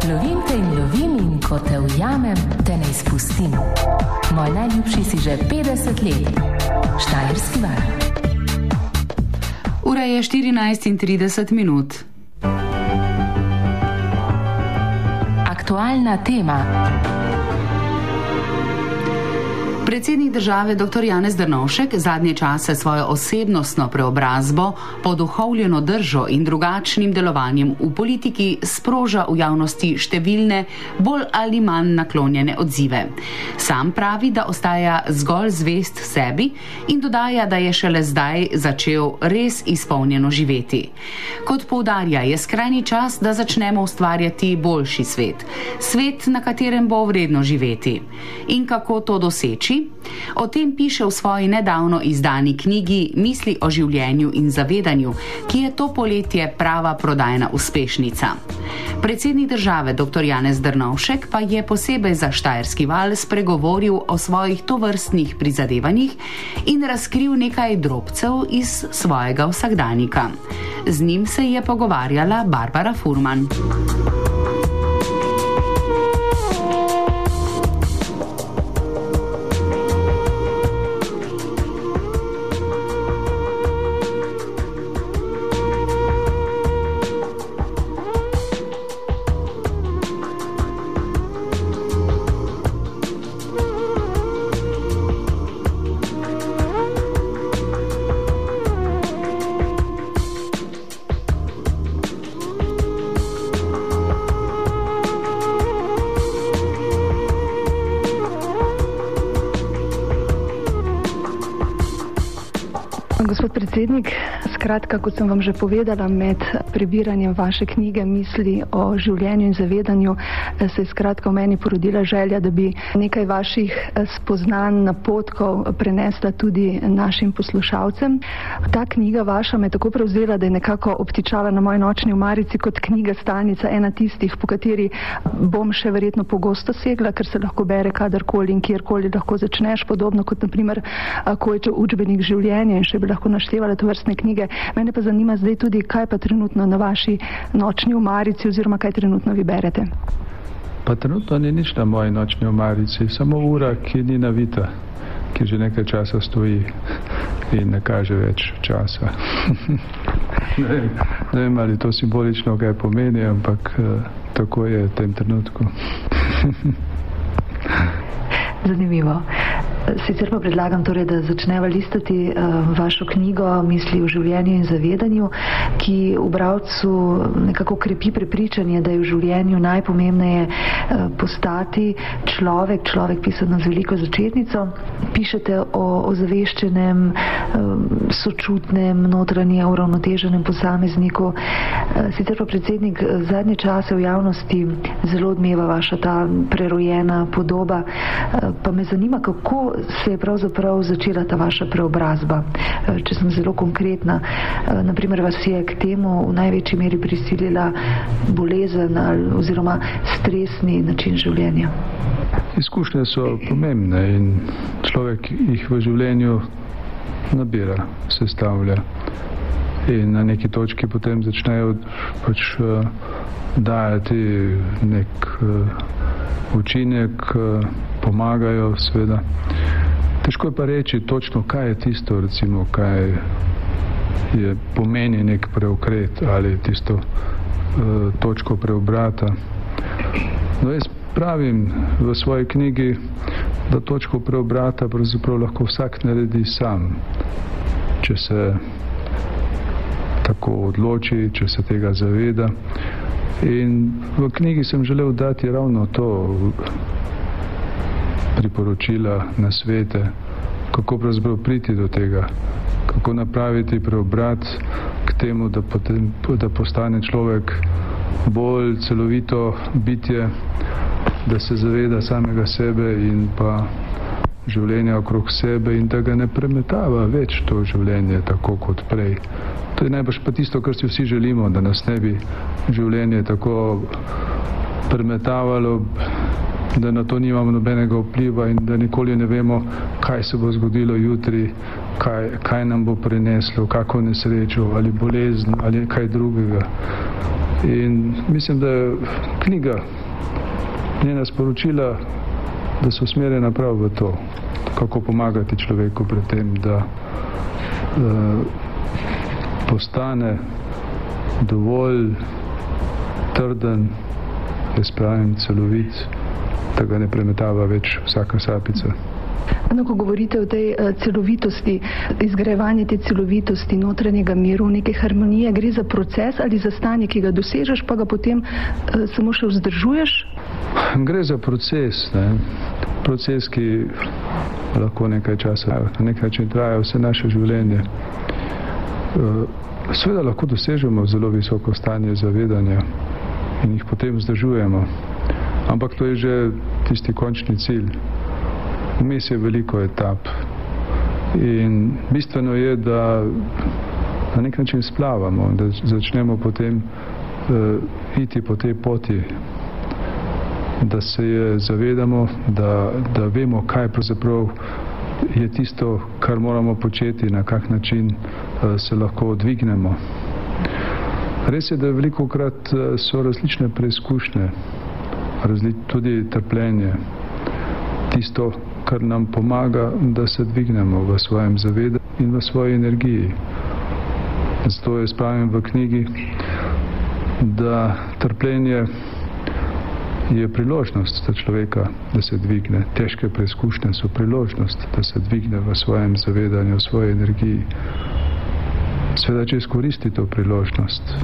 Lovim te in lovim in ko te ujamem, te ne izpustim. Moj najljubši si že 50 let. Štajerski val. Ura je 14:30. Aktualna tema. Predsednik države dr. Janez Drnovšek zadnje čase svojo osebnostno preobrazbo, poduhovljeno držo in drugačnim delovanjem v politiki sproža v javnosti številne, bolj ali manj naklonjene odzive. Sam pravi, da ostaja zgolj zvest sebi in dodaja, da je šele zdaj začel res izpolnjeno živeti. Kot poudarja, je skrajni čas, da začnemo ustvarjati boljši svet. Svet, na katerem bo vredno živeti. In kako to doseči? O tem piše v svoji nedavno izdani knjigi Misli o življenju in zavedanju, ki je to poletje prava prodajna uspešnica. Predsednik države dr. Janez Drnovšek pa je posebej za Štajerski val spregovoril o svojih tovrstnih prizadevanjih in razkril nekaj drobcev iz svojega vsakdanjika. Z njim se je pogovarjala Barbara Furman. Gospod predsednik, skratka, kot sem vam že povedala, med prebiranjem vaše knjige Misli o življenju in zavedanju se je skratka v meni porodila želja, da bi nekaj vaših spoznanj, napotkov prenesla tudi našim poslušalcem. Ta knjiga vaša me tako prevzela, da je nekako obtičala na moji nočni omarici kot knjiga stalnica, ena tistih, po kateri bom še verjetno pogosto segla, ker se lahko bere kadarkoli in kjerkoli lahko začneš, podobno kot naprimer ko je učbenik življenja in še bi lahko naštevala to vrstne knjige. Mene pa zanima zdaj tudi, kaj pa trenutno na vaši nočni omarici oziroma kaj trenutno vi berete. Pa trenutno ni nič na moji nočni omarici, samo ura, ki ni navita, ki že nekaj časa stoji in ne kaže več časa. Ne vem, ali to simbolično kaj pomeni, ampak tako je v tem trenutku. Zanimivo. Sicer pa predlagam torej, da začneva listati vašo knjigo Misli o življenju in zavedanju, ki v bralcu nekako krepi prepričanje, da je v življenju najpomembneje postati človek pisano z veliko začetnico. Pišete o ozaveščenem, sočutnem, notranje uravnoteženem posamezniku. Sicer pa predsednik zadnje čase v javnosti zelo odmeva vaša ta prerojena podoba. Pa me zanima, kako se je pravzaprav začela ta vaša preobrazba. Če sem zelo konkretna, naprimer vas je k temu v največji meri prisilila bolezen oziroma stresni način življenja. Izkušnje so pomembne in človek jih v življenju nabira, sestavlja. In na neki točki potem začnejo dajati nek učinek, pomagajo seveda. Težko je pa reči točno, kaj je tisto, recimo, kaj je pomeni nek preokret ali tisto točko preobrata. No, jaz pravim v svoji knjigi, da točko preobrata pravzaprav lahko vsak naredi sam, če se tako odloči, če se tega zaveda. In v knjigi sem želel dati ravno to, priporočila, nasvete, kako pravzaprav priti do tega, kako napraviti preobrat k temu, da postane človek bolj celovito bitje, da se zaveda samega sebe in pa življenja okrog sebe in da ga ne premetava več to življenje tako kot prej. To je najbrž pa tisto, kar si vsi želimo, da nas ne bi življenje tako premetavalo, da na to nimamo nobenega vpliva in da nikoli ne vemo, kaj se bo zgodilo jutri, kaj nam bo prineslo, kako nesrečo ali bolezen ali kaj drugega. In mislim, da je knjiga, njena sporočila, da so usmerjena prav v to, kako pomagati človeku pri tem, da postane dovolj trden, jaz pravim celovit, da ga ne premetava več vsaka sapica. No, ko govorite o tej celovitosti, izgrajevanje te celovitosti, notranjega miru, neke harmonije, gre za proces ali za stanje, ki ga dosežeš, pa ga potem samo še vzdržuješ? Gre za proces, proces, ki lahko nekaj časa, na nekaj način traja vse naše življenje. Seveda lahko dosežemo zelo visoko stanje zavedanja in jih potem vzdržujemo, ampak to je že tisti končni cilj. Vmes je veliko etap in bistveno je, da na nek način splavamo, da začnemo potem iti po tej poti, da se je zavedamo, da vemo, kaj pravzaprav je tisto, kar moramo početi, na kak način se lahko odvignemo. Res je, da velikokrat so različne preizkušnje, tudi trpljenje, tisto, kar nam pomaga, da se dvignemo v svojem zavedanju in v svoji energiji. Zato jaz pravim v knjigi, da trpljenje je priložnost za človeka, da se dvigne. Težke preizkušnje so priložnost, da se dvigne v svojem zavedanju, v svoji energiji. Seveda, če izkoristi to priložnost.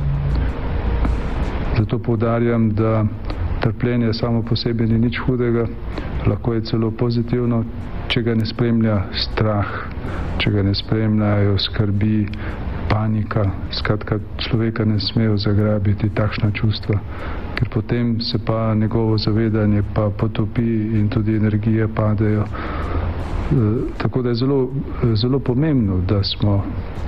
Zato poudarjam, da trpljenje samo po sebi ni nič hudega, lahko je celo pozitivno, če ga ne spremlja strah, če ga ne spremljajo skrbi, panika, skratka človeka ne smejo zagrabiti takšna čustva, ker potem se pa njegovo zavedanje pa potopi in tudi energije padejo. Tako da je zelo pomembno, da smo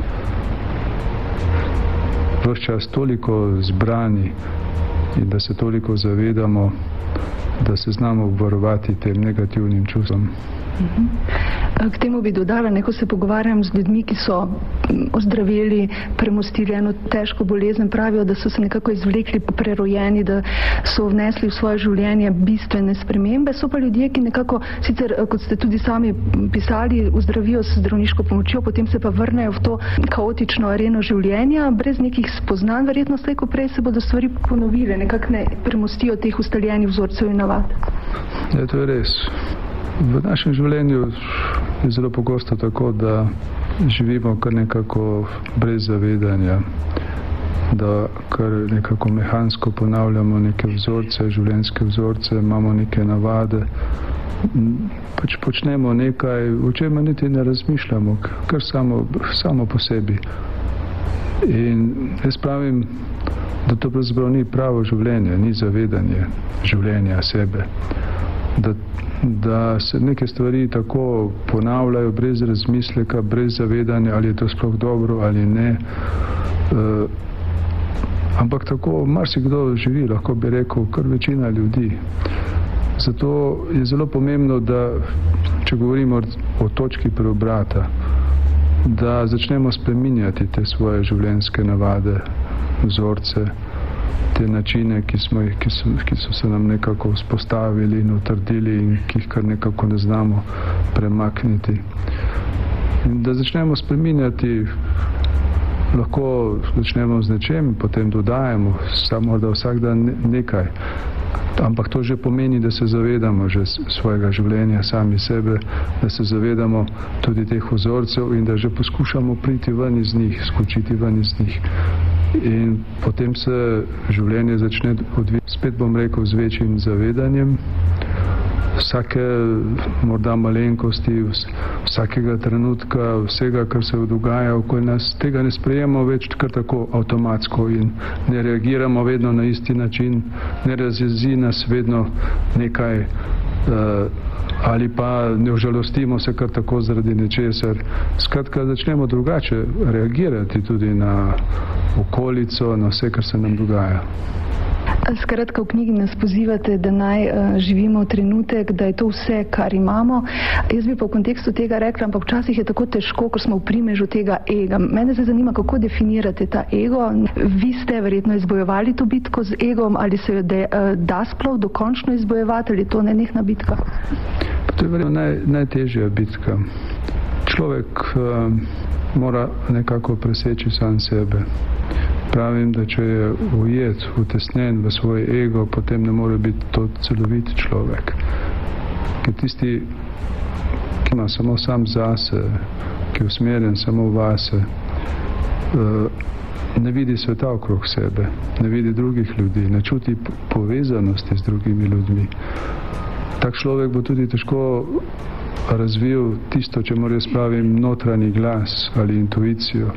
ves čas toliko zbrani in da se toliko zavedamo, da se znamo obvarovati tem negativnim čustvom. K temu bi dodala, ko se pogovarjam z ljudmi, ki so ozdraveli, premostili eno težko bolezen, pravijo, da so se nekako izvlekli, prerojeni, da so vnesli v svoje življenje bistvene spremembe. So pa ljudje, ki nekako, sicer, kot ste tudi sami pisali, ozdravijo s zdravniško pomočjo, potem se pa vrnejo v to kaotično areno življenja, brez nekih spoznanj, verjetno slej ko prej se bodo stvari ponovile, nekako ne premostijo teh ustaljenih vzorcev in navad. Ja, to je res. V našem življenju je zelo pogosto tako, da živimo kar nekako brez zavedanja, da kar nekako mehansko ponavljamo neke vzorce, življenjske vzorce, imamo neke navade, pač počnemo nekaj, o čemer niti ne razmišljamo, kar samo po sebi. In jaz pravim, da to pravzaprav ni pravo življenje, ni zavedanje življenja sebe. Da se neke stvari tako ponavljajo brez razmisleka, brez zavedanja, ali je to sploh dobro ali ne. Ampak tako marsikdo živi, lahko bi rekel, kar večina ljudi. Zato je zelo pomembno, da če govorimo o točki preobrata, da začnemo spreminjati te svoje življenjske navade, vzorce, te načine, ki so se nam nekako vzpostavili in utrdili in ki jih kar nekako ne znamo premakniti. In da začnemo spreminjati, lahko začnemo z nečem, potem dodajemo, samo da vsak dan nekaj. Ampak to že pomeni, da se zavedamo že svojega življenja, sami sebe, da se zavedamo tudi teh vzorcev in da že poskušamo priti ven iz njih, skočiti ven iz njih. In potem se življenje začne odvijati, spet bom rekel, z večjim zavedanjem, vsake morda malenkosti, vsakega trenutka, vsega, kar se dogaja okoli nas, tega ne sprejemamo več kar tako avtomatsko in ne reagiramo vedno na isti način, ne razjezi nas vedno nekaj ali pa ne užalostimo se kar tako zaradi nečesar. Skratka, začnemo drugače reagirati tudi na okolico, na vse, kar se nam dogaja. Skratka, v knjigi nas pozivate, da naj živimo v trenutek, da je to vse, kar imamo. Jaz bi pa v kontekstu tega rekla, ampak včasih je tako težko, ko smo v primežu tega ega. Mene se zanima, kako definirate ta ego. Vi ste verjetno izbojevali to bitko z egom, ali se jo da sploh dokončno izbojevati, ali to nenehna bitka? To je verjetno najtežja bitka. Človek mora nekako preseči sam sebe. Pravim, da če je ujet, utesnen v svoj ego, potem ne more biti to celovit človek. Ker tisti, ki ima samo sam zase, ki je usmerjen samo vase, ne vidi sveta okrog sebe, ne vidi drugih ljudi, ne čuti povezanosti z drugimi ljudmi. Tak človek bo tudi težko razvil tisto, če mora spravim notranji glas ali intuicijo.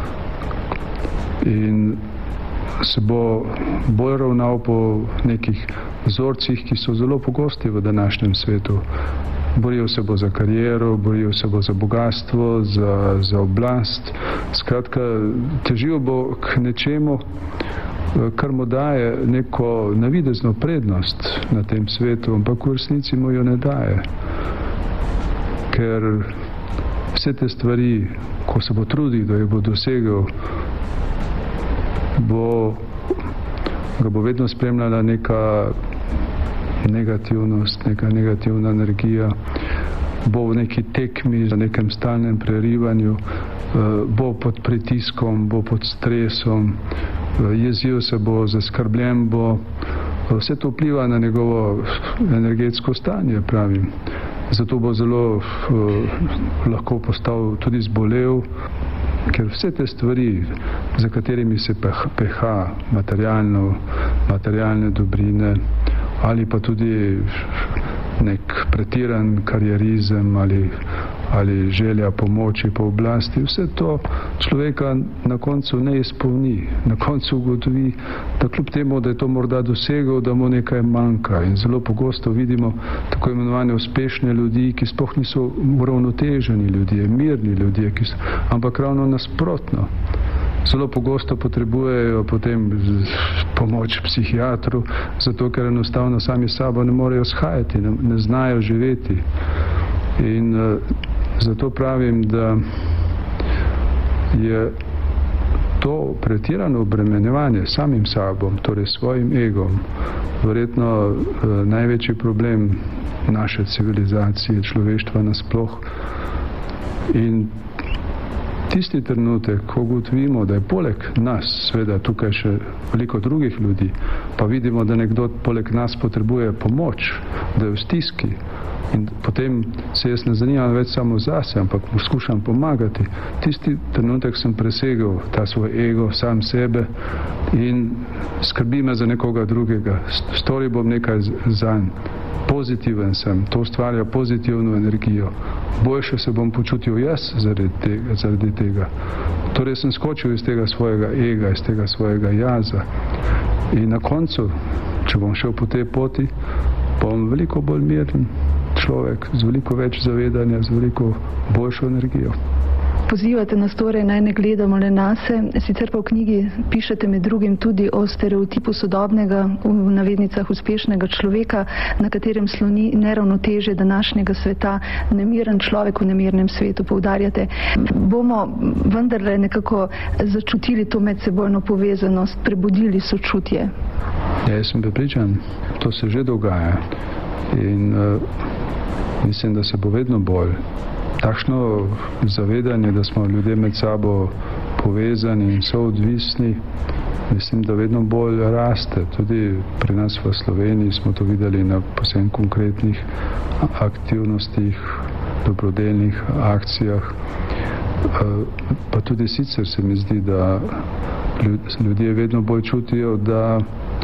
In se bo bolj ravnal po nekih vzorcih, ki so zelo pogosti v današnjem svetu. Boril se bo za kariero, boril se bo za bogatstvo, za oblast. Skratka, težil bo k nečemu, kar mu daje neko navidezno prednost na tem svetu, ampak v resnici mu jo ne daje. Ker vse te stvari, ko se bo trudil, da jih bo dosegel, ga bo vedno spremljala neka negativnost, neka negativna energija, bo v neki tekmi, v nekem stalnem prerivanju, bo pod pritiskom, bo pod stresom, jezil se bo, zaskrbljen bo. Vse to vpliva na njegovo energetsko stanje, pravim. Zato bo zelo lahko postal tudi zbolel, ker vse te stvari, za katerimi se peha materialne dobrine ali pa tudi nek pretiran karierizem ali želja pomoči po oblasti, vse to človeka na koncu ne izpolni. Na koncu ugotovi, da kljub temu, da je to morda dosegel, da mu nekaj manjka. In zelo pogosto vidimo tako imenovane uspešne ljudi, ki sploh niso uravnoteženi ljudje, mirni ljudje, ampak ravno nasprotno. Zelo pogosto potrebujejo potem pomoč psihiatru, zato ker enostavno sami sabo ne morejo shajati, ne znajo živeti. In zato pravim, da je to pretirano obremenjevanje samim sabom, torej svojim egom, verjetno največji problem naše civilizacije, človeštva nasploh. In tisti trenutek, ko ugotovimo, da je poleg nas, seveda tukaj še veliko drugih ljudi, pa vidimo, da nekdo poleg nas potrebuje pomoč, da je v stiski, in potem se jaz ne zanimam več samo zase, ampak mu skušam pomagati. Tisti trenutek sem presegel ta svoj ego, sam sebe, in skrbi me za nekoga drugega. Storil bom nekaj zanj. Pozitiven sem, to ustvarja pozitivno energijo. Boljše se bom počutil jaz zaradi tega. Torej sem skočil iz tega svojega ega, iz tega svojega jaza. In na koncu, če bom šel po tej poti, bom veliko bolj miren človek, z veliko več zavedanja, z veliko boljšo energijo. Pozivate nas torej, naj ne gledamo le nase. Sicer pa v knjigi pišete med drugim tudi o stereotipu sodobnega, v navednicah uspešnega človeka, na katerem sloni neravnotežje današnjega sveta, nemiren človek v nemirnem svetu, poudarjate. Bomo vendarle nekako začutili to medsebojno povezanost, prebudili sočutje? Ja, jaz sem prepričan, to se že dogaja. In mislim, da se bo vedno bolj. Takšno zavedanje, da smo ljudje med sabo povezani in soodvisni, mislim, da vedno bolj raste. Tudi pri nas v Sloveniji smo to videli na posebno konkretnih aktivnostih, dobrodelnih akcijah. Pa tudi sicer se mi zdi, da ljudje vedno bolj čutijo, da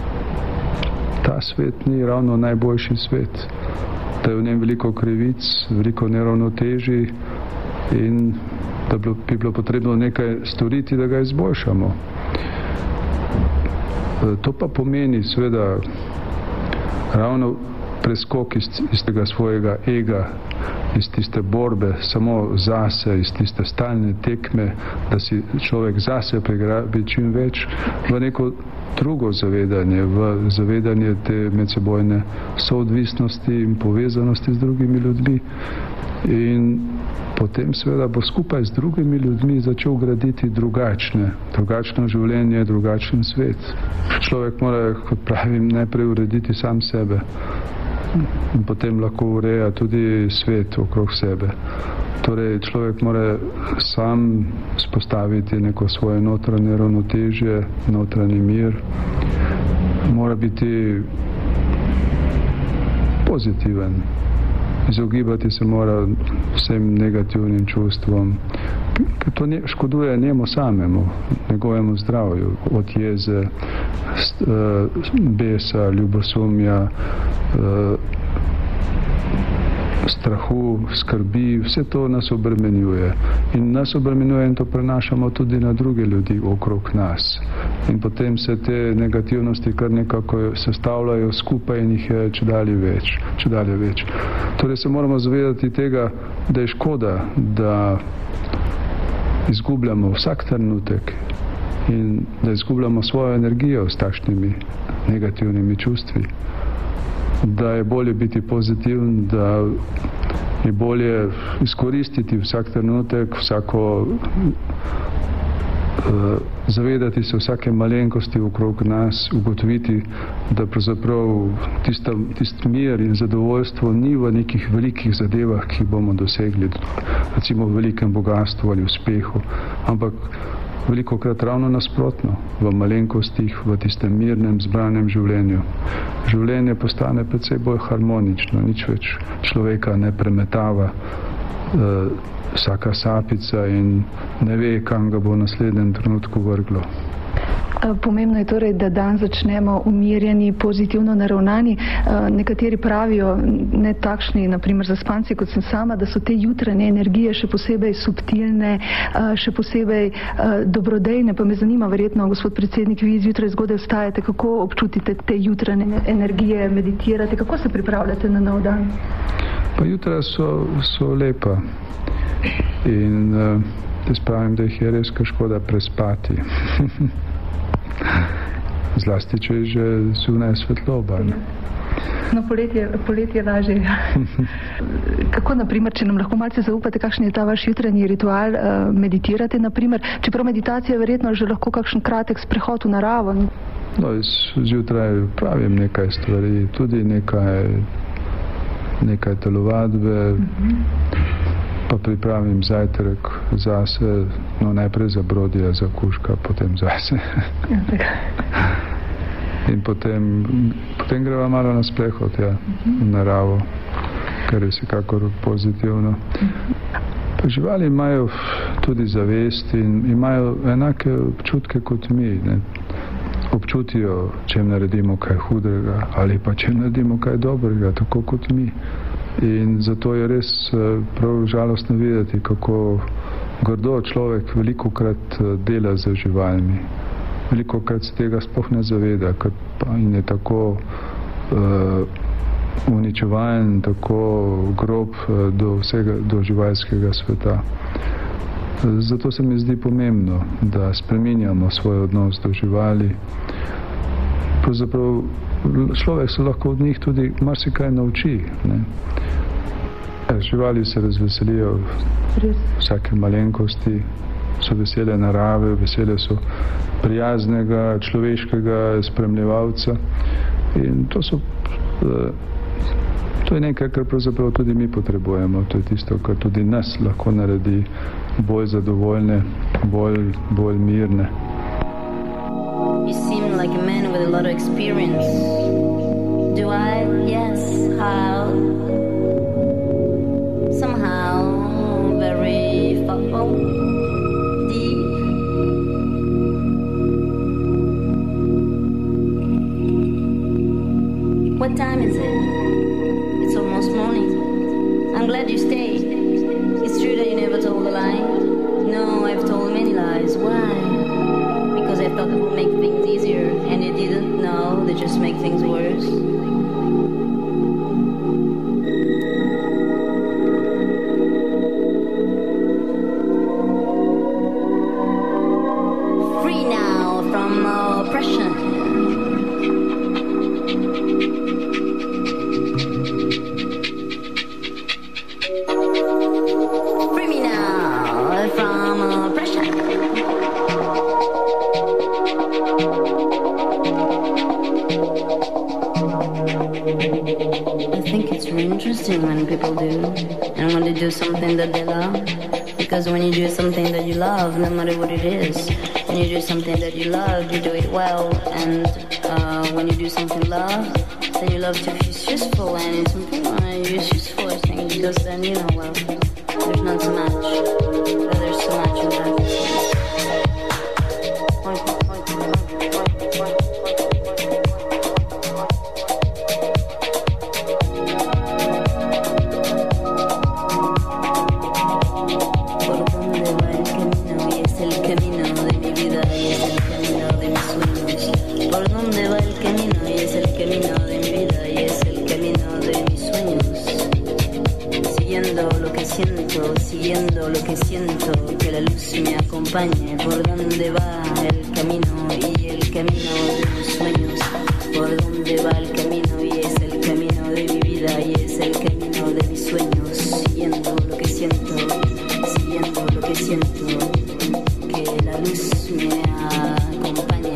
ta svet ni ravno najboljši svet. Da je v njem veliko krivic, veliko neravnotežij in da bi bilo potrebno nekaj storiti, da ga izboljšamo. To pa pomeni seveda ravno preskok iz tega svojega ega, iz tiste borbe samo zase, iz tiste stalne tekme, da si človek zase prigrabi čim več, v neko drugo zavedanje, v zavedanje te medsebojne soodvisnosti in povezanosti z drugimi ljudmi. In potem seveda bo skupaj z drugimi ljudmi začel graditi drugačno življenje, drugačen svet. Človek mora, kot pravim, najprej urediti sam sebe in potem lahko ureja tudi svet okrog sebe. Torej, človek mora sam spostaviti neko svoje notranje ravnotežje, notranji mir. Mora biti pozitiven. Izogibati se mora vsem negativnim čustvom, ker to škoduje njemu samemu, njegovemu zdravju, od jeze, besa, ljubosumja, strahu, skrbi, vse to nas obremenjuje. In nas obremenjuje in to prenašamo tudi na druge ljudi okrog nas. In potem se te negativnosti kar nekako sestavljajo skupaj in jih je čedalje več. Torej se moramo zavedati tega, da je škoda, da izgubljamo vsak trenutek in da izgubljamo svojo energijo s takšnimi negativnimi čustvi. Da je bolje biti pozitiven, da je bolje izkoristiti vsak trenutek, zavedati se vsake malenkosti okrog nas, ugotoviti, da pravzaprav tisti mir in zadovoljstvo ni v nekih velikih zadevah, ki bomo dosegli, recimo v velikem bogatstvu ali uspehu, ampak velikokrat ravno nasprotno, v malenkostih, v tistem mirnem, zbranem življenju. Življenje postane precej bolj harmonično, nič več človeka ne premetava vsaka sapica in ne ve, kam ga bo v naslednjem trenutku vrglo. Pomembno je torej, da dan začnemo umirjeni, pozitivno naravnani. Nekateri pravijo, ne takšni, naprimer zaspanci kot sem sama, da so te jutranje energije še posebej subtilne, še posebej dobrodejne. Pa me zanima, verjetno, gospod predsednik, vi zjutraj zgodaj vstajate, kako občutite te jutranje energije, meditirate, kako se pripravljate na nov dan? Pa jutra so lepa in jaz pravim, da jih je res škoda prespati. Zlasti, če je že zunaj svetloba. No, poletje lažje. Kako, naprimer, če nam lahko malce zaupate, kakšen je ta vaš jutranji ritual, meditirate, naprimer, čeprav meditacija je verjetno že lahko kakšen kratek sprehod v naravo? No, zjutraj pravim nekaj stvari, tudi nekaj telovadbe, pa pripravim zajtrk zase, no najprej za Brodija, za kužka, potem zase. In potem greva malo na sprehod, v naravo, kar je vsekakor pozitivno. Živali imajo tudi zavest in imajo enake občutke kot mi, ne. Občutijo, če naredimo kaj hudega ali pa če naredimo kaj dobrega, tako kot mi. In zato je res prav žalostno videti, kako grdo človek velikokrat dela z živalmi. Velikokrat se tega sploh ne zaveda in je tako uničevalen, tako grob do živalskega sveta. Zato se mi zdi pomembno, da spreminjamo svoj odnos do živali. Pravzaprav človek se lahko od njih tudi marsikaj nauči, ne. Živali se razveselijo vsake malenkosti, so vesele narave, vesele so prijaznega, človeškega spremljevalca in to je nekaj, kar pravzaprav tudi mi potrebujemo. To je tisto, kar tudi nas lahko naredi bolj zadovoljne, bolj mirne. You seem like a man with a lot of experience. Do I? Yes. How? Somehow very far. Deep. What time is it? It's almost morning. I'm glad you stayed. It's true that you never told a lie. No, I've told many lies. Why? Because I thought it would make things easier, and it didn't. No, they just make things worse. I think it's really interesting when people do, and when they do something that they love. Because when you do something that you love, no matter what it is, when you do something that you love, you do it well. And when you do something love, then you love to be useful, and it's important when you're useful, I think, because then you know, well, there's not so much, but there's so much in that. Siguiendo lo que siento, que la luz me acompañe por donde va el camino y el camino de mis sueños, por donde va el camino y es el camino de mi vida y es el camino de mis sueños, siguiendo lo que siento, que la luz me acompañe.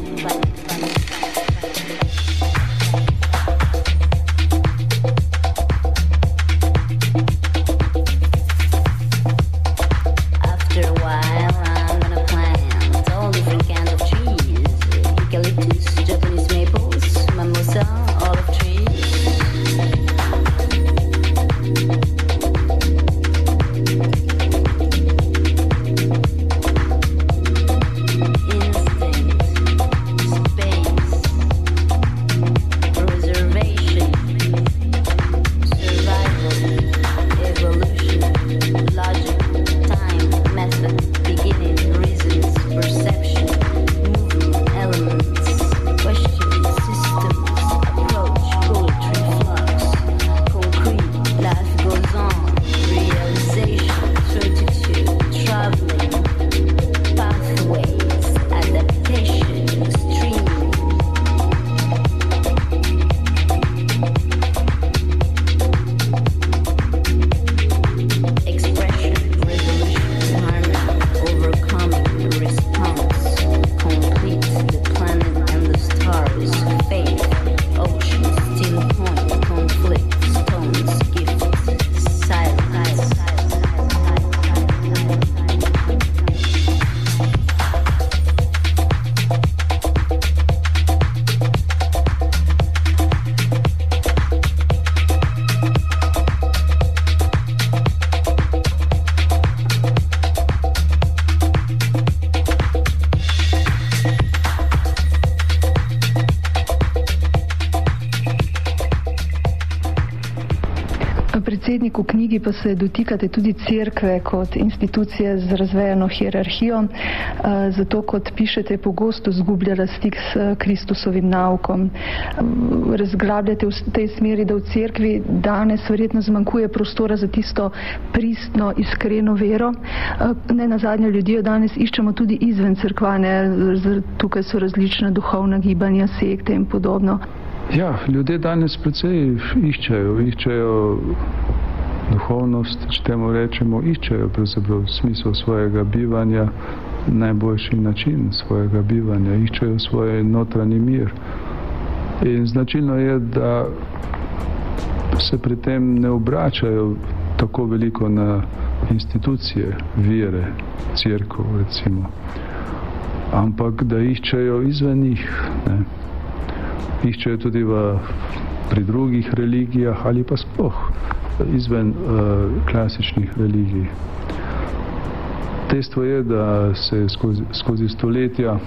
Predsednik, v knjigi pa se dotikate tudi cerkve kot institucije z razvejano hierarhijo, zato kot pišete, pogosto zgubljala stik s Kristusovim naukom. Razglabljate v tej smeri, da v cerkvi danes verjetno zmanjkuje prostora za tisto pristno, iskreno vero. Ne nazadnje, ljudje danes iščemo tudi izven cerkvane, tukaj so različna duhovna gibanja, sekte in podobno. Ja, ljudje danes precej iščejo duhovnost, če temu rečemo, iščejo pravzaprav smisel svojega bivanja, najboljši način svojega bivanja, iščejo svoj notranji mir. In značilno je, da se pri tem ne obračajo tako veliko na institucije vere, cerkev recimo, ampak da iščejo izven njih, ne. Iščejo tudi pri drugih religijah ali pa sploh izven klasičnih religij. Dejstvo je, da se skozi stoletja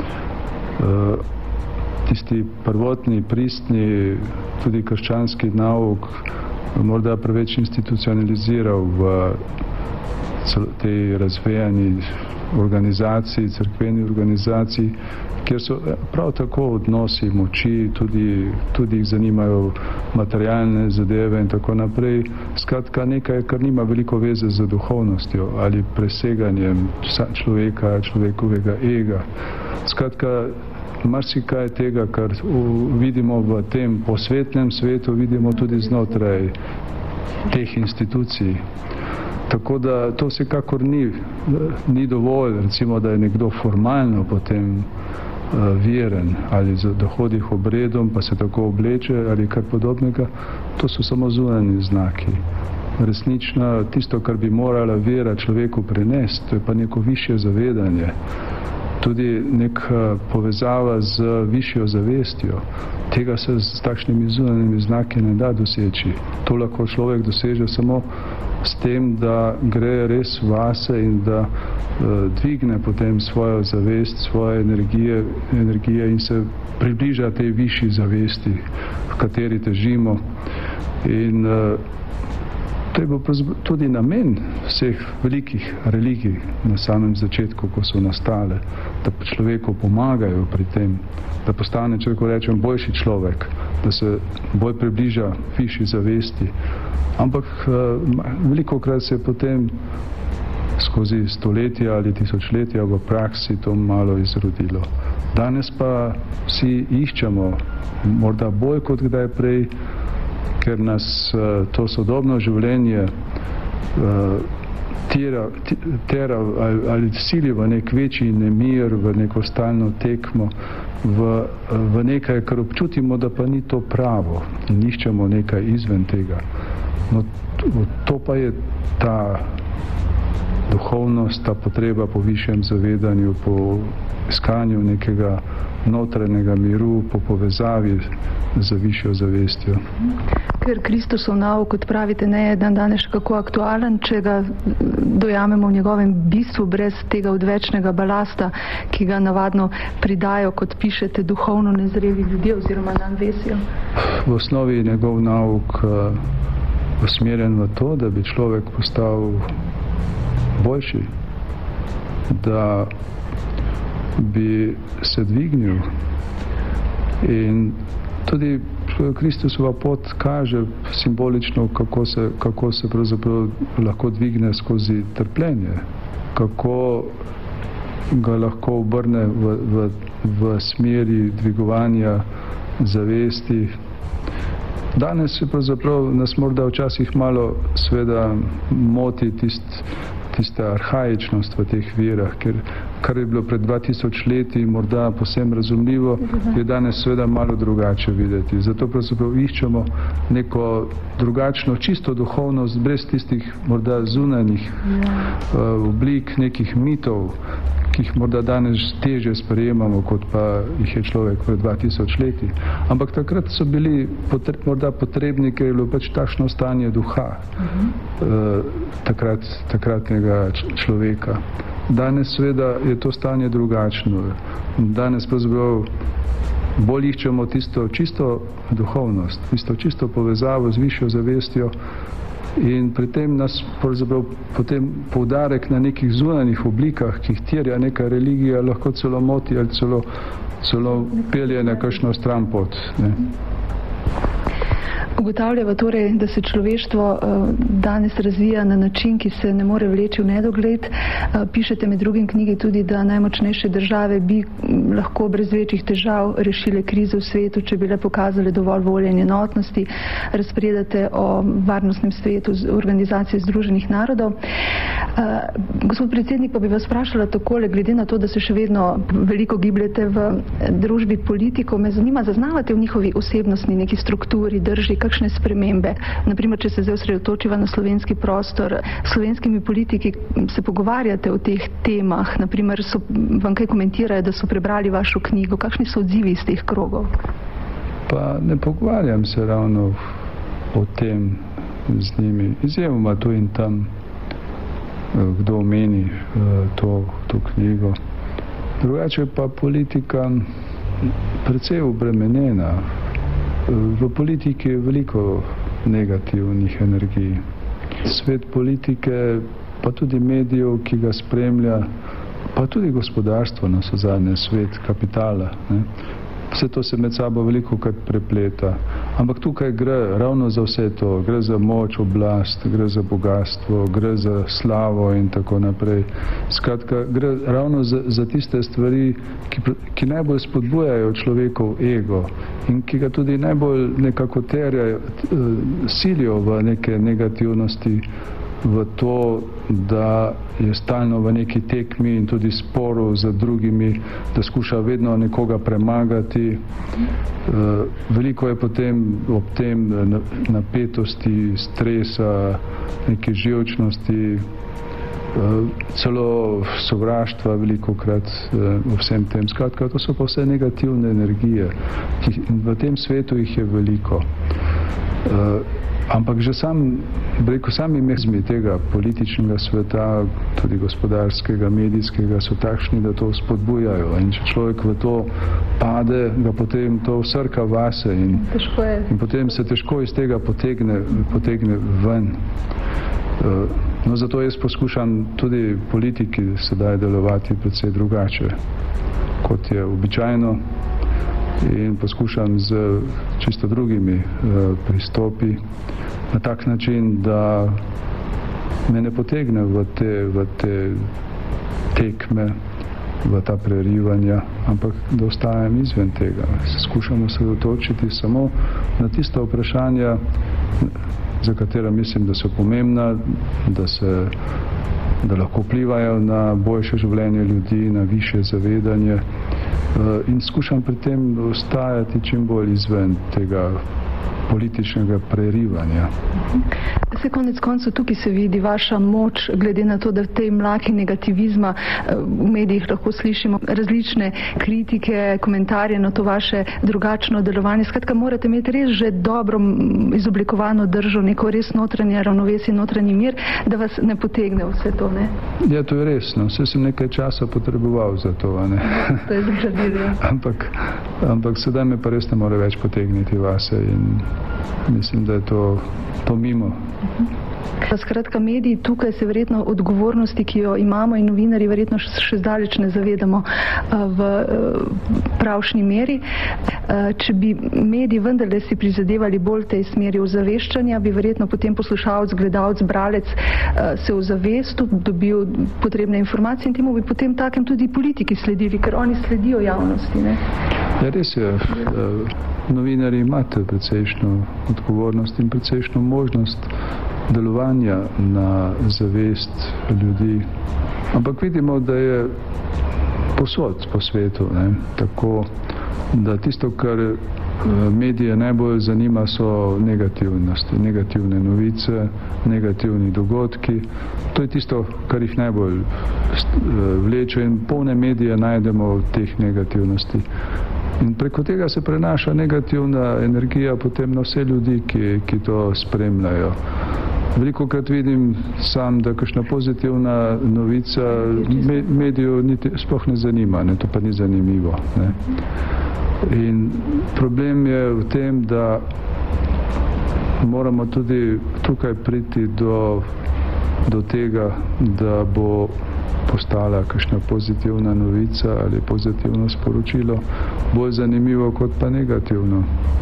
tisti prvotni, pristni, tudi krščanski nauk morda preveč institucionaliziral v tej razvejani organizaciji, cerkveni organizaciji, kjer so prav tako odnosi moči, tudi jih zanimajo materialne zadeve in tako naprej. Skratka, nekaj, kar nima veliko veze z duhovnostjo ali preseganjem človeka, človekovega ega. Skratka, marsikaj tega, kar vidimo v tem posvetnem svetu, vidimo tudi znotraj teh institucij. Tako da to vsekakor ni dovolj, recimo, da je nekdo formalno potem veren ali da hodi obredom, pa se tako obleče ali kar podobnega, to so samo zunanji znaki. Resnično tisto, kar bi morala vera človeku prenesti, to je pa neko višje zavedanje, tudi neka povezava z višjo zavestjo. Tega se s takšnimi zunanjimi znaki ne da doseči. To lahko človek doseže samo s tem, da gre res vase in da dvigne potem svojo zavest, svoje energije in se približa tej višji zavesti, v kateri težimo. In to je bil tudi namen vseh velikih religij na samem začetku, ko so nastale, da človeku pomagajo pri tem, da postane, če tako rečem, boljši človek, da se bolj približa višji zavesti. Ampak velikokrat se je potem skozi stoletja ali tisočletja v praksi to malo izrodilo. Danes pa vsi iščemo, morda bolj kot kdaj prej, ker nas to sodobno življenje tera ali sili v nek večji nemir, v neko stalno tekmo, v nekaj, kar občutimo, da pa ni to pravo in iščemo nekaj izven tega. No, to pa je ta duhovnost, ta potreba po višjem zavedanju, po iskanju nekega notranjega miru, po povezavi z višjo zavestjo. Ker Kristusov nauk, kot pravite, ne je dan danes kako aktualen, če ga dojamemo v njegovem bistvu brez tega odvečnega balasta, ki ga navadno pridajo, kot pišete, duhovno nezreli ljudje oziroma nam vesijo. V osnovi je njegov nauk usmerjen v to, da bi človek postal boljši, da bi se dvignil. In tudi Kristusova pot kaže simbolično, kako se pravzaprav lahko dvigne skozi trpljenje, kako ga lahko obrne v smeri dvigovanja zavesti. Danes se pravzaprav nas morda včasih malo sveda moti tista arhaičnost v teh virah, ker kar je bilo pred 2000 leti morda posebno razumljivo, je danes seveda malo drugače videti. Zato pravzaprav iščemo neko drugačno, čisto duhovnost, brez tistih morda zunanjih oblik, nekih mitov, ki jih morda danes teže sprejemamo, kot pa jih je človek pred 2000 leti. Ampak takrat so bili morda potrebni, ker je bilo pač takšno stanje duha takratnega človeka. Danes seveda je to stanje drugačno. Danes pravzaprav bolj iščemo tisto čisto duhovnost, tisto čisto povezavo z višjo zavestjo in pri tem nas pravzaprav potem poudarek na nekih zunanjih oblikah, ki jih terja neka religija, lahko celo moti ali celo pelje na kakšno stranpot. Ugotavljava torej, da se človeštvo danes razvija na način, ki se ne more vleči v nedogled. Pišete med drugim knjigi tudi, da najmočnejše države bi lahko brez večjih težav rešile krizo v svetu, če bi le pokazale dovolj volje in enotnosti. Razpredate o varnostnem svetu Organizacije Združenih narodov. Gospod predsednik, pa bi vas vprašala takole, glede na to, da se še vedno veliko gibljete v družbi politikov, me zanima, zaznavate v njihovi osebnostni neki strukturi, drži, kakšne spremembe. Naprimer, če se zdaj osredotočiva na slovenski prostor, s slovenskimi politiki se pogovarjate o teh temah, naprimer vam kaj komentirajo, da so prebrali vašo knjigo, kakšni so odzivi iz teh krogov? Pa ne pogovarjam se ravno o tem z njimi. Izjemoma tu in tam kdo omeni to knjigo. Drugače pa politika precej obremenjena. V politiki je veliko negativnih energij. Svet politike, pa tudi medijev, ki ga spremlja, pa tudi gospodarstvo, navsezadnje, svet kapitala. Vse to se med sabo veliko krat prepleta. Ampak tukaj gre ravno za vse to. Gre za moč, oblast, gre za bogatstvo, gre za slavo in tako naprej. Skratka, gre ravno za tiste stvari, ki najbolj spodbujajo človekov ego in ki ga tudi najbolj nekako terjajo, silijo v neke negativnosti, v to, da je stalno v neki tekmi in tudi sporu z drugimi, da skuša vedno nekoga premagati. Veliko je potem ob tem napetosti, stresa, neke živčnosti, celo sovraštva velikokrat v vsem tem. Skratka, to so pa vse negativne energije. V tem svetu jih je veliko. Ampak že sami mehanizmi tega političnega sveta, tudi gospodarskega, medijskega, so takšni, da to spodbujajo. In če človek v to pade, ga potem to vsrka vase in potem se težko iz tega potegne ven. No, zato jaz poskušam tudi politiki sedaj delovati predvsej drugače, kot je običajno, in poskušam z čisto drugimi pristopi na tak način, da me ne potegne v te tekme, v ta prerivanja, ampak da ostajam izven tega. Se skušamo osredotočiti samo na tista vprašanja, za katera mislim, da so pomembna, da lahko vplivajo na boljše življenje ljudi, na višje zavedanje, in skušam pri tem ostajati čim bolj izven tega političnega prerivanja. Se konec koncev tukaj se vidi vaša moč, glede na to, da v tej mlaki negativizma v medijih lahko slišimo različne kritike, komentarje na to vaše drugačno delovanje. Skratka, morate imeti res že dobro izoblikovano držo, neko res notranje ravnovesje, notranji mir, da vas ne potegne vse to, ne? Ja, to je res, no. Vse sem nekaj časa potreboval za to, ne? To je zgradilo. Ampak sedaj me pa res ne more več potegniti vase in mislim, da je to mimo. Skratka, mediji tukaj se verjetno odgovornosti, ki jo imamo in novinari verjetno še zdaleč ne zavedamo v pravšnji meri. Če bi mediji vendarle si prizadevali bolj tej smeri ozaveščanja, bi verjetno potem poslušalec, gledalec, bralec se ozavestil, dobil potrebne informacije in temu bi potem takem tudi politiki sledili, ker oni sledijo javnosti, ne? Ja, res je. Novinari imate precejšno odgovornost in precejšno možnost delovanja na zavest ljudi. Ampak vidimo, da je posod po svetu, ne? Tako, da tisto, kar medije najbolj zanima, so negativnosti, negativne novice, negativni dogodki. To je tisto, kar jih najbolj vleče in polne medije najdemo v teh negativnosti. In preko tega se prenaša negativna energija potem na vse ljudi, ki to spremljajo. Velikokrat vidim sam, da kakšna pozitivna novica medijev sploh ne zanima, ne? To pa ni zanimivo, ne? In problem je v tem, da moramo tudi tukaj priti do tega, da bo postala kakšna pozitivna novica ali pozitivno sporočilo bolj zanimivo kot pa negativno.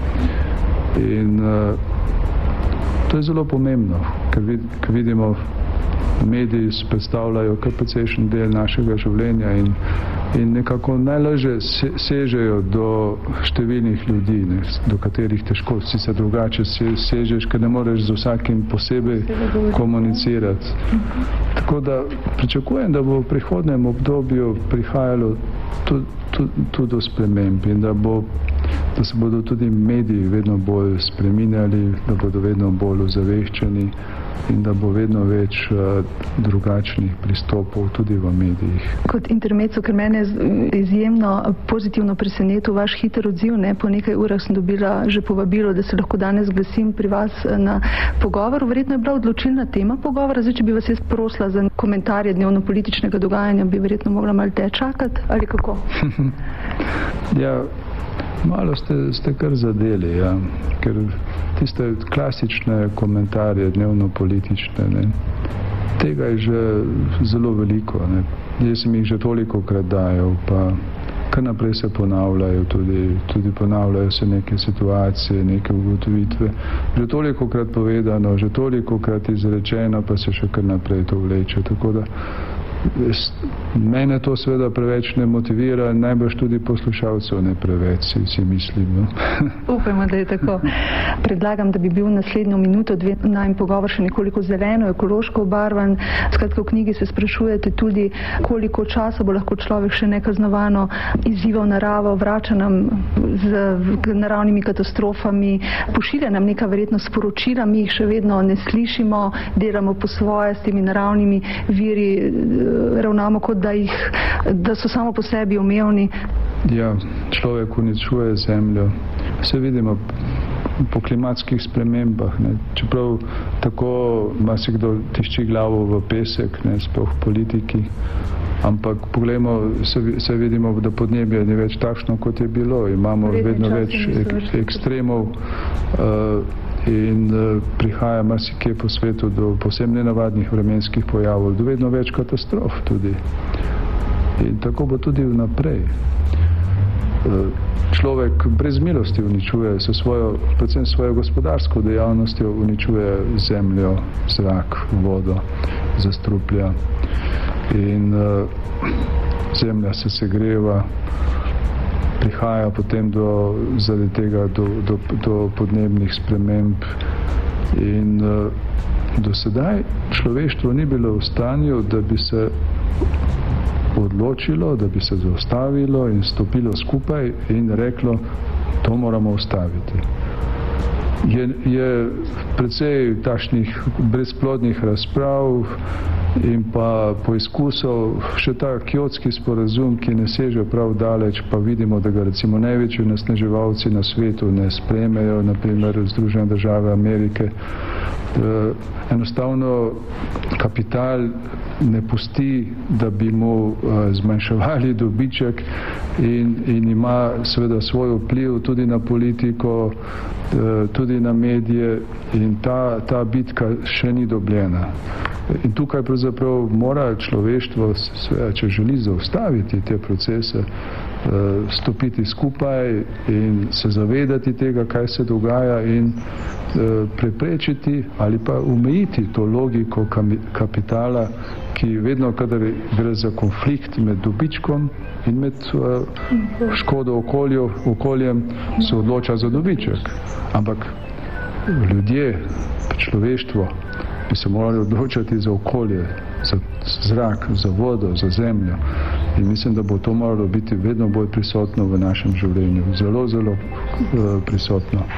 In to je zelo pomembno, ker vidimo, mediji predstavljajo kar precejšen del našega življenja in nekako najlažje sežejo do številnih ljudi, ne, do katerih težko sicer drugače sežeš, ker ne moreš z vsakim posebej komunicirati. Tako da pričakujem, da bo v prihodnjem obdobju prihajalo tudi do sprememb in da se bodo tudi mediji vedno bolj spreminjali, da bodo vedno bolj ozaveščeni in da bo vedno več drugačnih pristopov tudi v medijih. Kot intermezzo, ker mene izjemno pozitivno presenetil vaš hiter odziv, ne? Po nekaj urah sem dobila že povabilo, da se lahko danes glasim pri vas na pogovor. Verjetno je bila odločilna tema pogovora. Zdaj, če bi vas jaz prosila za komentarje dnevno-političnega dogajanja, bi verjetno mogla malo te čakati, ali kako? Ja, malo ste kar zadeli, ja, ker tiste klasične komentarje dnevno-politične, ne, tega je že zelo veliko, ne. Jaz sem jih že tolikokrat dajal, pa kar naprej se ponavljajo, tudi ponavljajo se neke situacije, neke ugotovitve. Že tolikokrat povedano, že tolikokrat izrečeno, pa se še kar naprej to vleče. Tako da Mene to seveda preveč ne motivira, najbrž tudi poslušalcev ne preveč, si mislim. No? Upajmo, da je tako. Predlagam, da bi bil naslednjo minuto, dve najm pogovor še nekoliko zeleno, ekološko obarvan. Skratka, v knjigi se sprašujete tudi, koliko časa bo lahko človek še nekaznovano izzival naravo, vrača nam z naravnimi katastrofami, pošilja nam neka verjetno sporočila, mi jih še vedno ne slišimo, delamo po svoje s temi naravnimi viri, ravnamo kot da so samo po sebi umevni. Ja, človek uničuje zemljo. Vse vidimo po klimatskih spremembah. Ne. Čeprav tako marsikdo tišči glavo v pesek, ne, sploh v politiki. Ampak poglejmo, se vidimo, da podnebje ni več takšno, kot je bilo. Imamo vedno več ekstremov in prihaja marsikje po svetu do povsem nenavadnih vremenskih pojavov, do vedno več katastrof tudi. In tako bo tudi vnaprej. Človek brez milosti uničuje, predvsem svojo gospodarsko dejavnostjo uničuje zemljo, zrak, vodo, zastruplja. In zemlja se segreva, prihaja potem zaradi tega do podnebnih sprememb in do sedaj človeštvo ni bilo v stanju, da bi se odločilo, da bi se zaustavilo in stopilo skupaj in reklo, to moramo ustaviti. Je precej takšnih brezplodnih razprav in pa poizkusov, še ta kjotski sporazum, ki ne seže prav daleč, pa vidimo, da ga recimo največji onesnaževalci na svetu ne sprejmejo, naprimer Združene države Amerike. Enostavno kapital ne pusti, da bi mu zmanjševali dobiček in ima seveda svoj vpliv tudi na politiko, tudi na medije in ta bitka še ni dobljena. In tukaj pravzaprav mora človeštvo, če želi zaustaviti te procese, stopiti skupaj in se zavedati tega, kaj se dogaja in preprečiti ali pa omejiti to logiko kapitala, ki vedno, kadar gre za konflikt med dobičkom in med škodo okoljem, se odloča za dobiček. Ampak ljudje, človeštvo, bi se morali odločati za okolje, za zrak, za vodo, za zemljo. In mislim, da bo to moralo biti vedno bolj prisotno v našem življenju. Zelo, zelo prisotno.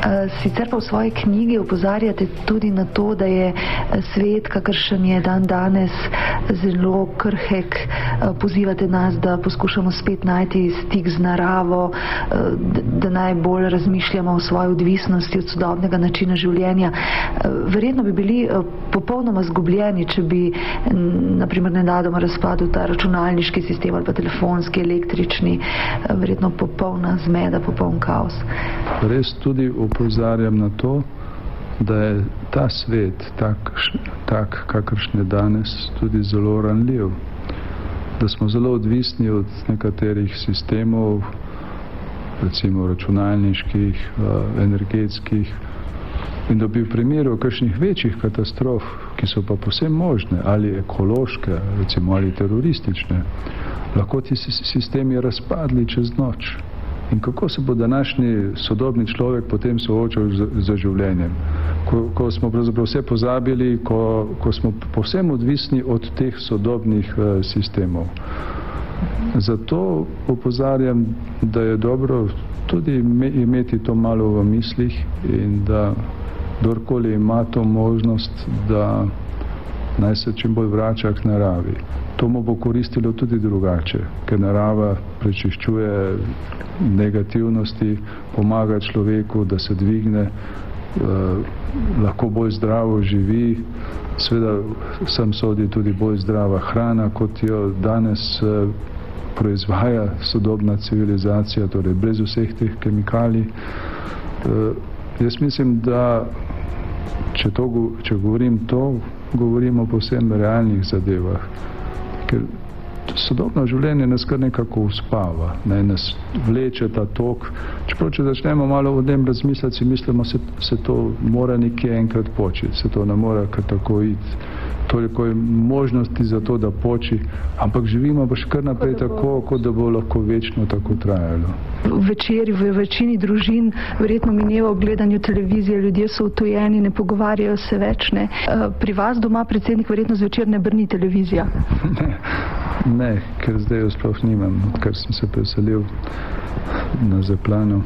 Sicer pa v svoji knjigi opozarjate tudi na to, da je svet, kakršen je dan danes, zelo krhek. Pozivate nas, da poskušamo spet najti stik z naravo, da najbolj razmišljamo o svoji odvisnosti od sodobnega načina življenja. Verjetno bi bili popolnoma zgubljeni, če bi naprimer nenadoma razpadel ta računalniški sistem ali pa telefonski, električni, verjetno popolna zmeda, popoln kaos. Res tudi opozarjam na to, da je ta svet tak kakršen je danes, tudi zelo ranljiv. Da smo zelo odvisni od nekaterih sistemov, recimo računalniških, energetskih, in da bi v primeru kakšnih večjih katastrof, ki so pa povsem možne, ali ekološke, recimo ali teroristične, lahko ti sistemi razpadli čez noč. In kako se bo današnji sodobni človek potem soočal z življenjem? Ko smo pravzaprav vse pozabili, ko smo povsem odvisni od teh sodobnih sistemov. Zato opozarjam, da je dobro tudi imeti to malo v mislih in da kdorkoli ima to možnost, da naj se čim bolj vrača k naravi. To mu bo koristilo tudi drugače, ker narava prečiščuje negativnosti, pomaga človeku, da se dvigne, lahko bolj zdravo živi, seveda sem sodi tudi bolj zdrava hrana, kot jo danes proizvaja sodobna civilizacija, torej brez vseh teh kemikalij. Jaz mislim, da če govorim to, govorim o povsem realnih zadevah, ker sodobno življenje nas kar nekako uspava, nas vleče ta tok. Čeprav, če začnemo malo o tem razmisliti, si mislimo, se to mora nekje enkrat početi, se to ne mora kar tako iti. Toliko je možnosti za to, da poči, ampak živimo pa še kar naprej tako, kot da bo lahko večno tako trajalo. Večeri v večini družin verjetno mineva ob gledanju televizije, ljudje so utojeni, ne pogovarjajo se več. Ne. Pri vas doma, predsednik, verjetno zvečer ne brni televizija? Ne, ker zdaj jo sploh nimam, odkar sem se preselil na Zaplano.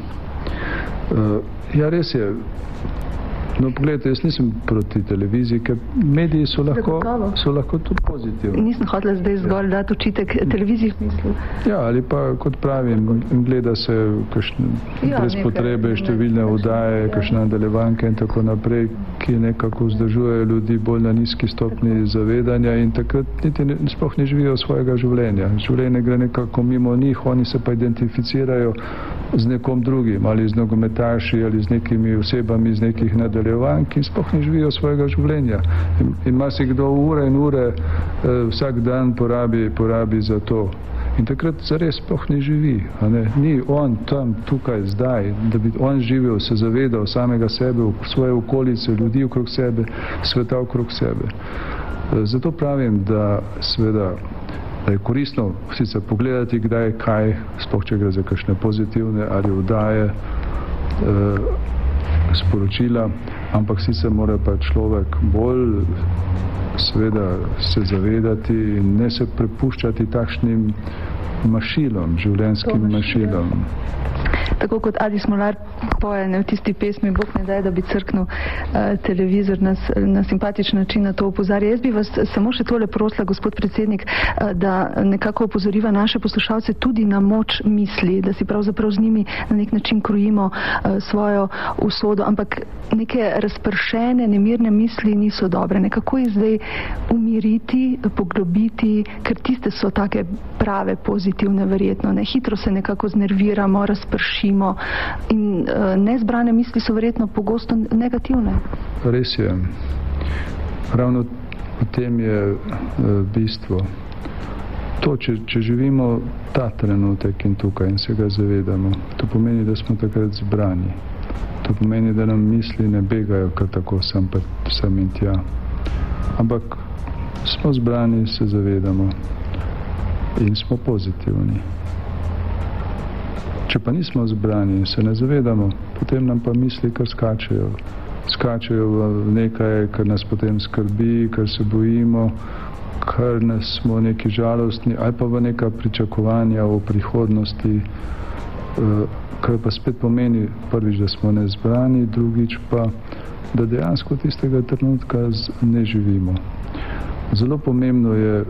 Ja, res je. No, pogledajte, jaz nisem proti televiziji, ker mediji so lahko tudi pozitivni. Nisem hotela zdaj zgolj dati očitek televiziji v smislu. Ja, ali pa, kot pravim, gleda se brez potrebe številne oddaje, kakšne nadaljevanke in tako naprej, ki nekako vzdržujejo ljudi bolj na nizki stopni zavedanja in takrat niti sploh ne živijo svojega življenja. Življenje gre nekako mimo njih, oni se pa identificirajo z nekom drugim, ali z nogometaši, ali z nekimi osebami, z nekih nadaljevank in sploh ne živijo svojega življenja. In marsikdo ure in ure vsak dan porabi za to. In takrat zares sploh ne živi. Ni on tam, tukaj, zdaj, da bi on živel, se zavedal samega sebe, svoje okolice, ljudi okrog sebe, sveta okrog sebe. Zato pravim, da seveda da je koristno sicer pogledati, kdaj kaj, sploh če gre za kakšne pozitivne ali oddaje, sporočila, ampak sicer mora pa človek bolj seveda se zavedati in ne se prepuščati takšnim mašilom, življenjskim mašilom. Tako kot Adi Smolar poje v tisti pesmi Bog ne daj, da bi crknil televizor, na simpatičen način na to opozarja. Jaz bi vas samo še tole prosila, gospod predsednik, da nekako opozoriva naše poslušalce tudi na moč misli, da si pravzaprav z njimi na nek način krojimo svojo usodo, ampak neke razpršene, nemirne misli niso dobre. Nekako jih zdaj umiriti, poglobiti, ker tiste so take prave, pozitivne verjetno. Hitro se nekako znerviramo, razpršimo in nezbrane misli so verjetno pogosto negativne. Res je. Ravno v tem je bistvo. To, če živimo ta trenutek in tukaj in se ga zavedamo, to pomeni, da smo takrat zbrani. To pomeni, da nam misli ne begajo kar tako sem in tja. Ampak smo zbrani, se zavedamo in smo pozitivni. Če pa nismo zbrani in se ne zavedamo, potem nam pa misli kar skačejo. Skačejo v nekaj, kar nas potem skrbi, kar se bojimo, kar nas smo neki žalostni, ali pa v neka pričakovanja o prihodnosti. kar pa spet pomeni prvič, da smo nezbrani, drugič pa, da dejansko tistega trenutka ne živimo. Zelo pomembno je,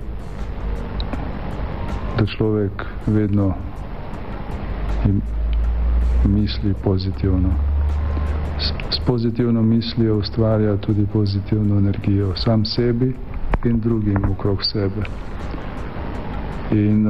da človek vedno misli pozitivno. S pozitivno mislijo ustvarja tudi pozitivno energijo sam sebi in drugim okrog sebe. In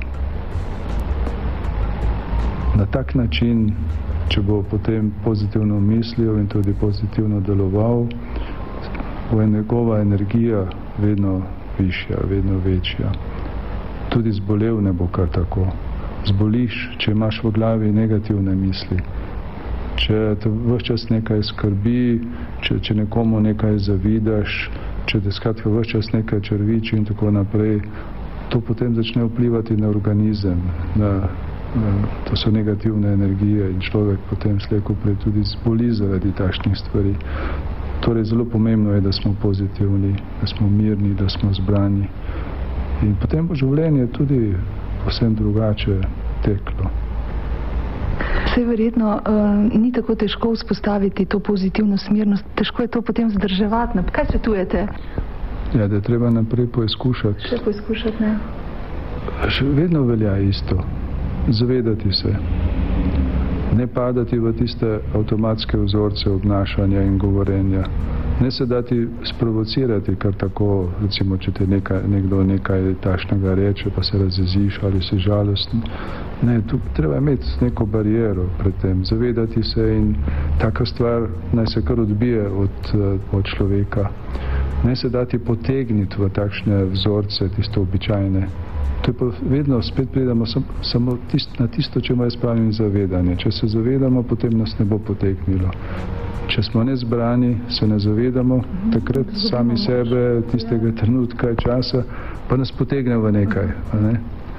na tak način, če bo potem pozitivno mislil in tudi pozitivno deloval, bo njegova energija vedno višja, vedno večja. Tudi zbolel ne bo kar tako. Zboliš, če imaš v glavi negativne misli. Če te ves čas nekaj skrbi, če nekomu nekaj zavidaš, če te skratka ves čas nekaj črviči in tako naprej, to potem začne vplivati na organizem. To so negativne energije in človek potem slej ko prej tudi zboli zaradi takšnih stvari. Torej zelo pomembno je, da smo pozitivni, da smo mirni, da smo zbrani. In potem bo življenje tudi povsem drugače teklo. Vse verjetno ni tako težko vzpostaviti to pozitivno smernost, težko je to potem vzdrževati. Kaj svetujete? Ja, da je treba naprej poizkušati. Še poizkušati, ne? Še vedno velja isto. Zavedati se. Ne padati v tiste avtomatske vzorce obnašanja in govorenja. Ne se dati sprovocirati kar tako, recimo, če te nekdo nekaj takšnega reče, pa se razjeziš ali si žalosten. Ne, tu treba imeti neko bariero pred tem, zavedati se in taka stvar naj se kar odbije od človeka. Ne se dati potegniti v takšne vzorce, tisto običajne. To je pa vedno, spet pridemo samo na tisto, čemu jaz pravim zavedanje. Če se zavedamo, potem nas ne bo potegnilo. Če smo nezbrani, se ne zavedamo, takrat sami sebe, tistega trenutka časa, pa nas potegne v nekaj. Ne?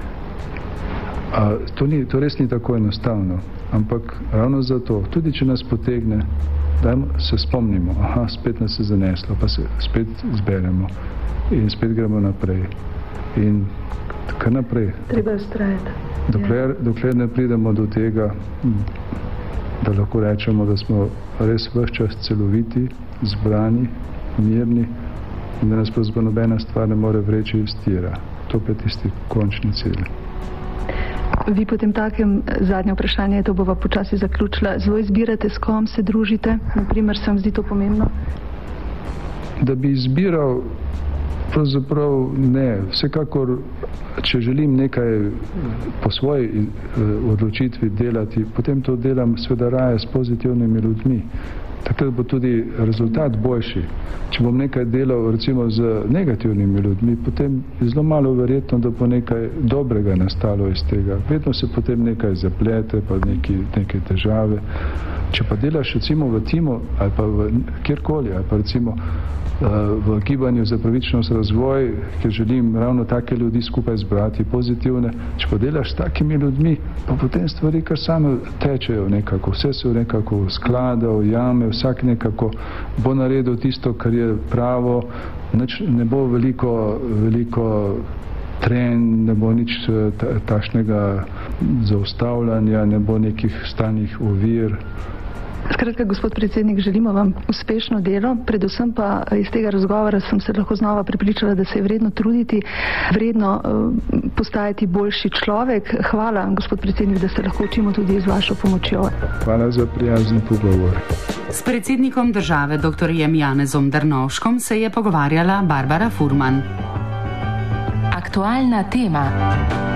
To res ni tako enostavno, ampak ravno zato, tudi če nas potegne, dajmo se spomnimo, spet nas je zaneslo, pa se spet zberemo in spet gremo naprej. In kar naprej. Treba ustrajati. Dokler ne pridemo do tega, da lahko rečemo, da smo res ves čas celoviti, zbrani, mirni in da nas pa nobena stvar ne more vreči iz tira. To pa je tisti končni cilj. Vi potem takem, zadnje vprašanje, to bova počasi zaključila, zelo izbirate, s kom se družite? Naprimer, se vam zdi to pomembno? Da bi izbiral, pravzaprav ne. Vsekakor, če želim nekaj po svoji odločitvi delati, potem to delam seveda raje s pozitivnimi ljudmi. Takrat bo tudi rezultat boljši. Če bom nekaj delal recimo z negativnimi ljudmi, potem je zelo malo verjetno, da bo nekaj dobrega nastalo iz tega. Vedno se potem nekaj zaplete, pa neke težave. Če pa delaš recimo v timu ali pa kjerkoli, ali pa recimo v gibanju za pravičnost razvoj, ker želim ravno take ljudi skupaj zbrati, pozitivne. Če pa delaš s takimi ljudmi, pa potem stvari kar same tečejo nekako. Vse se nekako sklada, ujame, vsak nekako bo naredil tisto, kar je pravo. Ne bo veliko trenj, ne bo nič takšnega zaustavljanja, ne bo nekih stalnih ovir. Skratka, gospod predsednik, želimo vam uspešno delo, predvsem pa iz tega razgovora sem se lahko znova prepričala, da se je vredno truditi, vredno postajati boljši človek. Hvala, gospod predsednik, da se lahko učimo tudi z vašo pomočjo. Hvala za prijazen pogovor. S predsednikom države dr. Janezom Drnovškom se je pogovarjala Barbara Furman. Aktualna tema.